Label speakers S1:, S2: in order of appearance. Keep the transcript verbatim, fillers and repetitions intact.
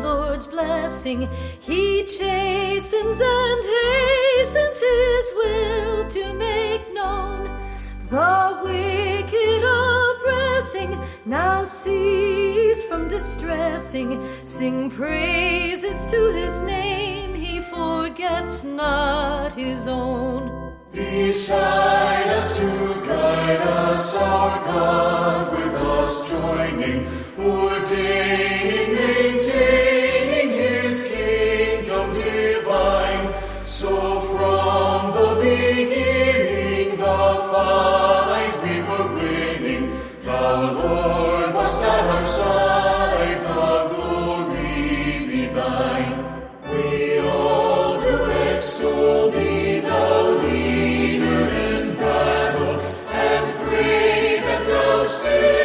S1: Lord's blessing. He chastens and hastens his will to make known. The wicked oppressing now cease from distressing. Sing praises to his name, he forgets not his own.
S2: Beside us to guide us, our God, with us joining, ordaining, maintaining his kingdom divine. So from the beginning, the fight we were winning. The Lord was at our side, the glory be thine. We all do extol thee, the leader in battle, and pray that thou stay